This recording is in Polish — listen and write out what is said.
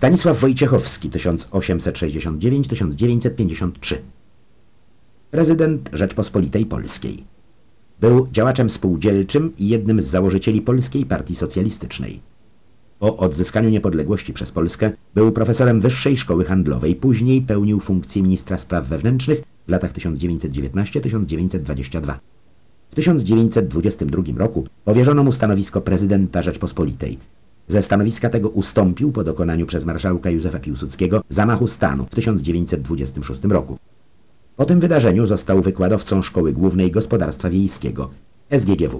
Stanisław Wojciechowski 1869–1953. Prezydent Rzeczpospolitej Polskiej. Był działaczem spółdzielczym i jednym z założycieli Polskiej Partii Socjalistycznej. Po odzyskaniu niepodległości przez Polskę był profesorem Wyższej Szkoły Handlowej, później pełnił funkcję ministra spraw wewnętrznych w latach 1919–1922. W 1922 roku powierzono mu stanowisko prezydenta Rzeczpospolitej. Ze stanowiska tego ustąpił po dokonaniu przez marszałka Józefa Piłsudskiego zamachu stanu w 1926 roku. Po tym wydarzeniu został wykładowcą Szkoły Głównej Gospodarstwa Wiejskiego, SGGW.